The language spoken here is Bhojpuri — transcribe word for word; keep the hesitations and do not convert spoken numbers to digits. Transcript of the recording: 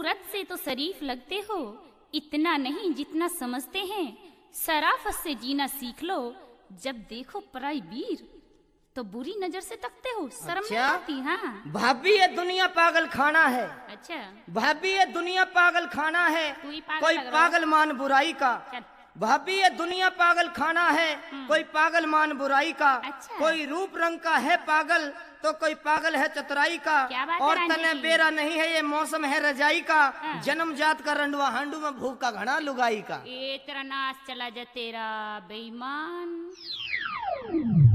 सूरत से तो शरीफ लगते हो, इतना नहीं जितना समझते हैं। शराफत से जीना सीख लो, जब देखो पराई वीर तो बुरी नजर से तकते हो। शर्म नहीं अच्छा? आती? हाँ भाभी ये दुनिया पागल खाना है। अच्छा, भाभी ये दुनिया पागल खाना है, तू ही पागल कोई लग रहा है। पागल मान बुराई का। चल। भाभी ये दुनिया पागल खाना है, कोई पागल मान बुराई का। अच्छा। कोई रूप रंग का है पागल तो कोई पागल है चतुराई का। क्या बात है और रांझे तने जी? बेरा नहीं है, ये मौसम है रजाई का। हाँ। जन्म जात का रंडवा हांडू में भूख का घना लुगाई का। ए तेरा नाश चला जा तेरा बेईमान।